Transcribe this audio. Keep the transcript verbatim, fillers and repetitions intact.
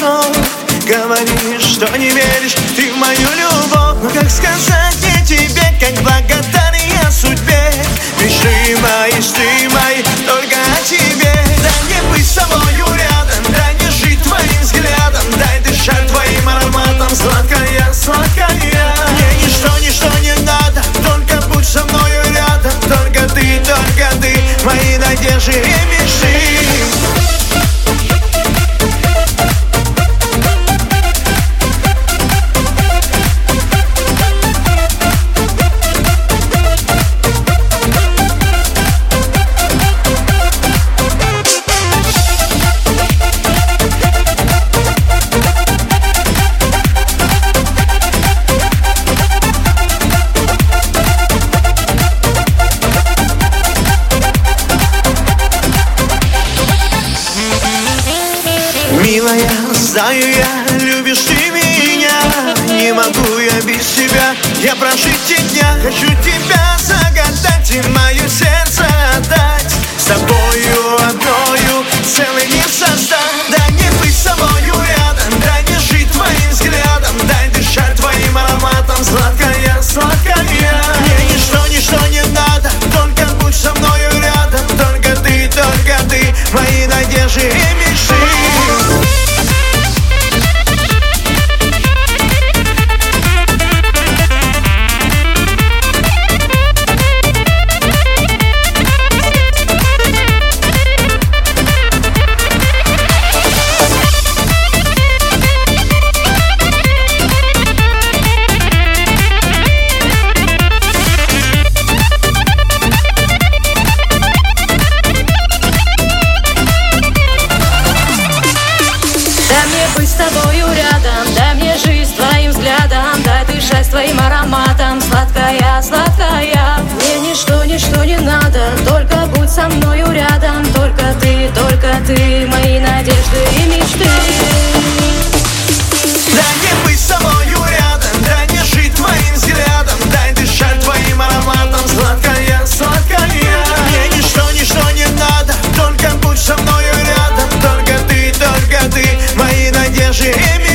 слов. Говоришь, что не веришь ты в мою любовь. Но как сказать мне тебе, как благодарен я судьбе? Мечты мои, сны мои, только о тебе. Дай мне быть с собою рядом, дай мне жить твоим взглядом, дай дышать твоим ароматом, сладкая, сладкая. Мне ничто, ничто не надо, только будь со мною рядом. Только ты, только ты, мои надежды и мечты. Милая, знаю я, любишь ты меня. Не могу я без тебя, я прожить те дня. Хочу тебя загадать и мое сердце отдать. С тобою одною целый мир создать. Дай мне быть с собою рядом, дай мне жить твоим взглядом, дай дышать твоим ароматом, сладкая, сладкая. Мне ничто, ничто не надо, только будь со мною рядом. Только ты, только ты, мои надежды и мечты. Быть с тобою рядом, дай мне жизнь твоим взглядом, дай дышать твоим ароматом, сладкая, сладкая. Мне ничто, ничто не надо, только будь со мною рядом. Только ты, только ты, мои надежды и мечты. Дай мне быть с собою рядом, дай мне жить твоим взглядом, дай дышать твоим ароматом, сладкая, сладкая. Мне ничто, ничто не надо, только будь со мною рядом. Только ты, только ты, мои надежды и мечты.